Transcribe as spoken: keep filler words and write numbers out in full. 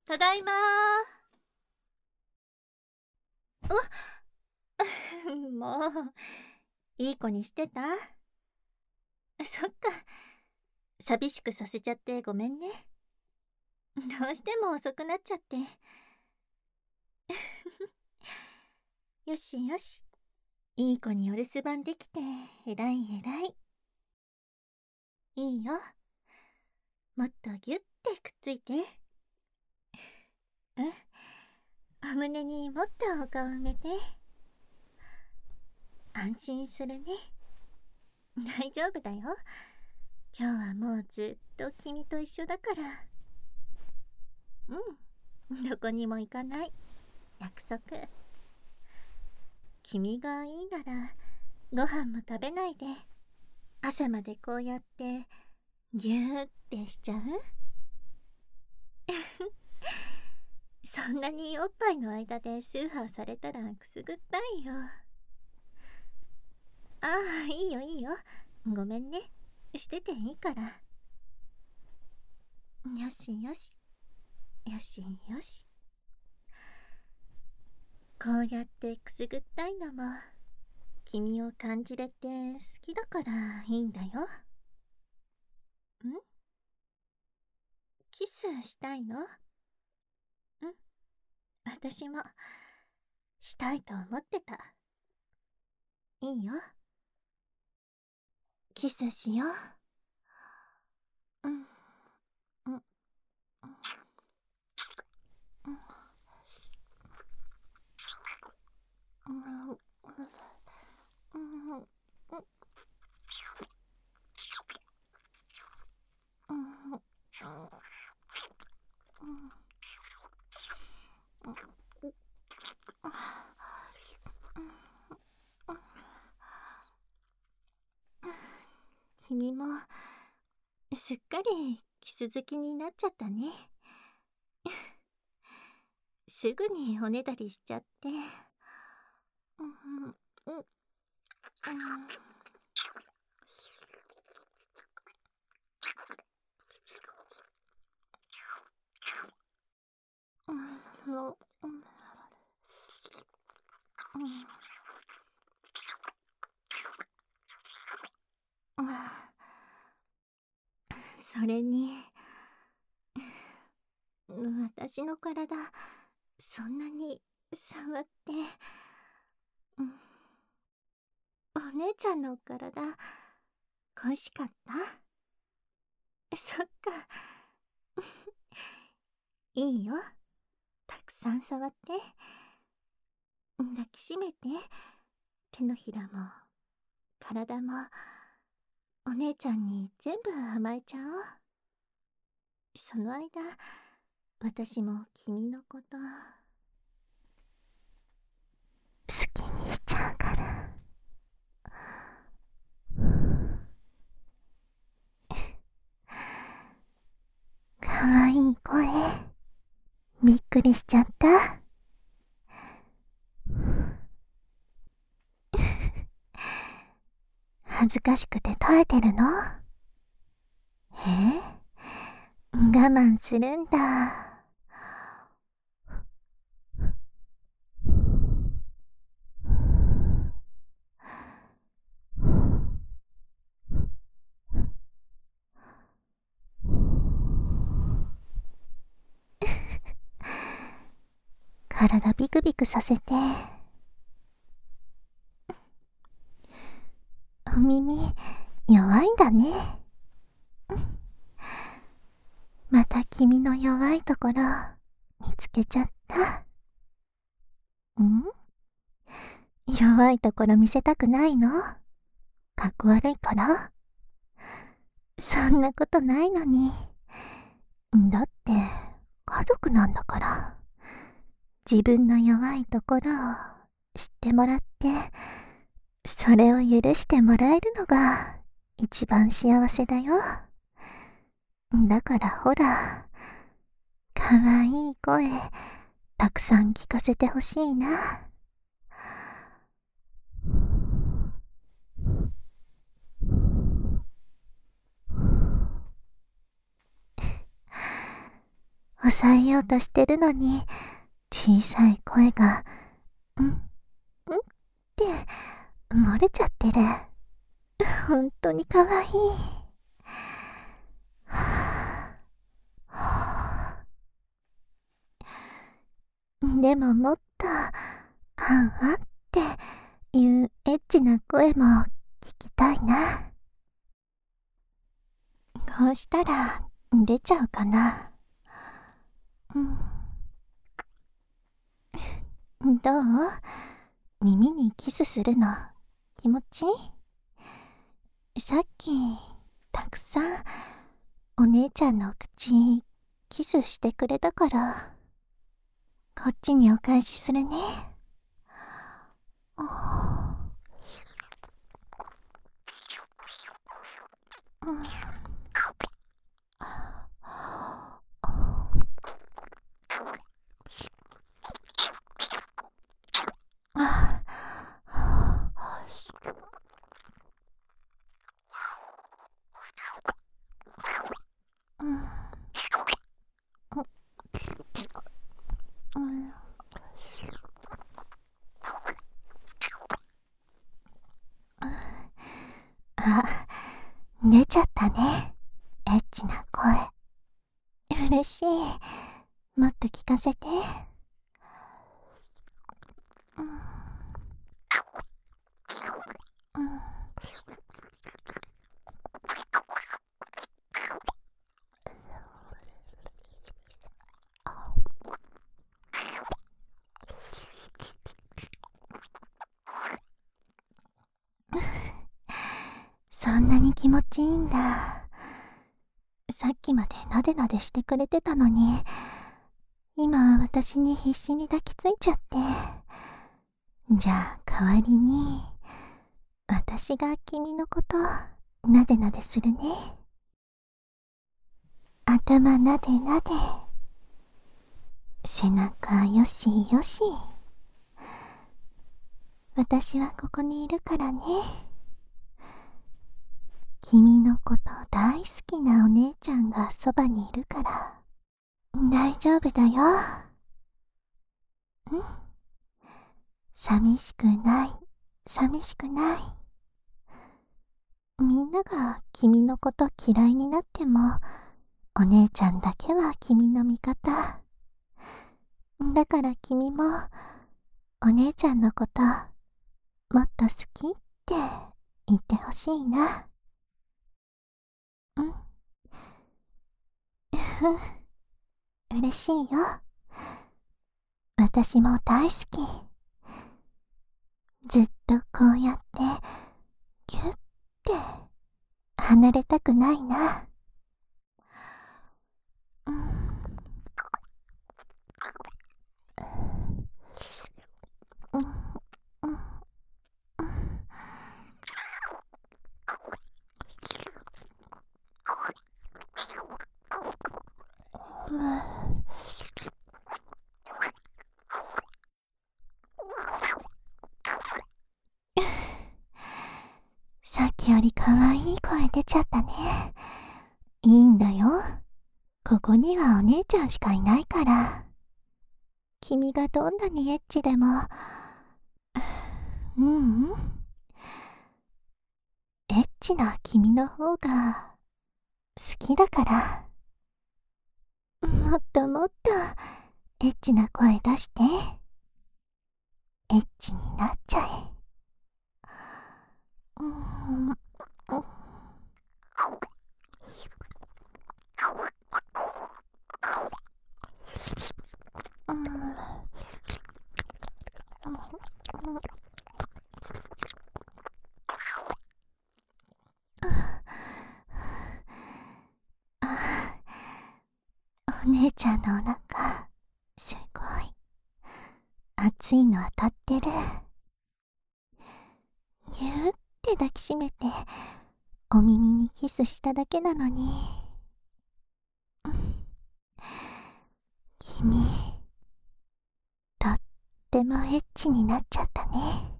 ただいまー。うもう、いい子にしてた？そっか。寂しくさせちゃってごめんね。どうしても遅くなっちゃって。よしよし。いい子にお留守番できて、えらいえらい。いいよ。もっとぎゅってくっついて。うん。お胸にもっとお顔埋めて。安心するね。大丈夫だよ。今日はもうずっと君と一緒だから。うん。どこにも行かない。約束。君がいいなら、ご飯も食べないで、朝までこうやって、ぎゅーってしちゃう？そんなにおっぱいの間で崇拝されたらくすぐったいよ。ああ、いいよいいよ。ごめんね。してていいから。よしよし。よしよし。こうやってくすぐったいのも、君を感じれて好きだからいいんだよ。ん？キスしたいの？ん？私も、したいと思ってた。いいよ。キスしよう。うん。うん。うん。うん。うん。うん。君もすっかりキス好きになっちゃったね。すぐにおねだりしちゃって。うん。うん。うん。うん。うん。それに、私の体、そんなに触って、うん、お姉ちゃんの体、恋しかった？そっか。いいよ。たくさん触って。抱きしめて。手のひらも、体も、お姉ちゃんに全部甘えちゃおう。その間、私も君のこと、好きにしちゃうから。かわいい声。びっくりしちゃった。恥ずかしくて耐えてるの？え？我慢するんだ。体ビクビクさせて。お耳弱いんだね。また君の弱いところ見つけちゃった。ん？弱いところ見せたくないの？かっこ悪いから？そんなことないのに。だって家族なんだから。自分の弱いところを知ってもらって、それを許してもらえるのが一番幸せだよ。だからほら、かわいい声たくさん聞かせてほしいな。 抑えようとしてるのに、小さい声が、うん、うんって漏れちゃってる。ほんとにかわいい。でももっと、あんあっていうエッチな声も聞きたいな。こうしたら出ちゃうかな。うん。どう？耳にキスするの気持ちいい？さっきたくさんお姉ちゃんの口キスしてくれたから、こっちにお返しするね。うん。あうん。うん。あ、出ちゃったね。エッチな声。嬉しい。もっと聞かせて。うん。うん。そんなに気持ちいいんだ。さっきまでなでなでしてくれてたのに、今は私に必死に抱きついちゃって。じゃあ代わりに、私が君のことなでなでするね。頭なでなで、背中よしよし。私はここにいるからね。君のこと大好きなお姉ちゃんがそばにいるから、大丈夫だよ。うん。寂しくない、寂しくない。みんなが君のこと嫌いになっても、お姉ちゃんだけは君の味方。だから君も、お姉ちゃんのこと、もっと好きって言ってほしいな。うん。嬉しいよ。私も大好き。ずっとこうやって、ぎゅって離れたくないな。うん。うん。うん。うん。さっきよりかわいい声出ちゃったね。いいんだよ。ここにはお姉ちゃんしかいないから。君がどんなにエッチでも、ううん。エッチな君の方が好きだから。もっともっとエッチな声出して。エッチになっちゃえ。うーん。ううん。お姉ちゃんのお腹、すごい。熱いの当たってる。ぎゅーって抱きしめて、お耳にキスしただけなのに。君、とってもエッチになっちゃったね。